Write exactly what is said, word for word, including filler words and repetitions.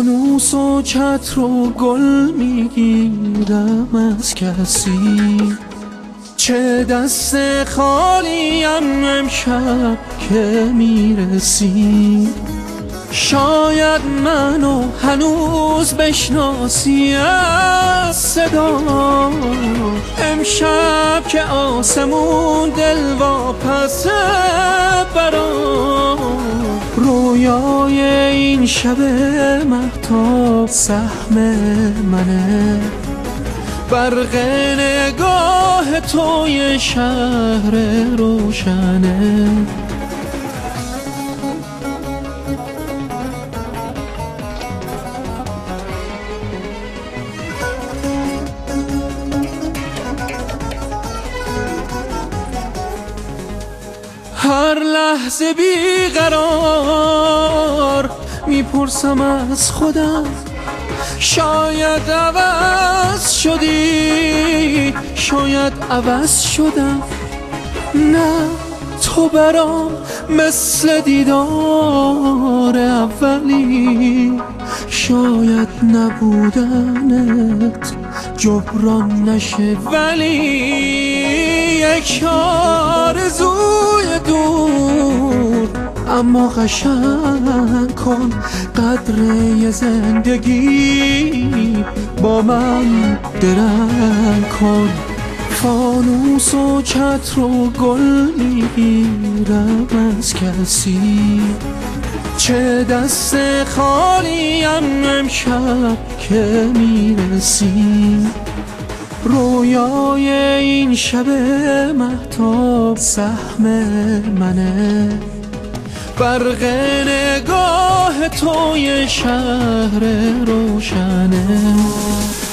فانوس و چتر و گل میگیرم از کسی، چه دست خالیم امشب که میرسی. شاید منو هنوز بشناسی از صدا، امشب که آسمون دل واپسه برا. رویای این شب مهتاب سهم منه، برق نگاه توی شهر روشنه. هر لحظه بیقرار میپرسم از خودم، شاید عوض شدی، شاید عوض شدم. نه تو برام مثل دیدار اولی، شاید نبودنت جبران نشه، ولی یک آرزوی دور اما قشنگ کن قدر یه زندگی، با من درنگ کن. فانوس و چتر و گل میگیرم از کسی، چه دست خالیم امشب که میرسی. رویای این شب مهتاب سهم منه، برق نگاه توی شهر روشنه.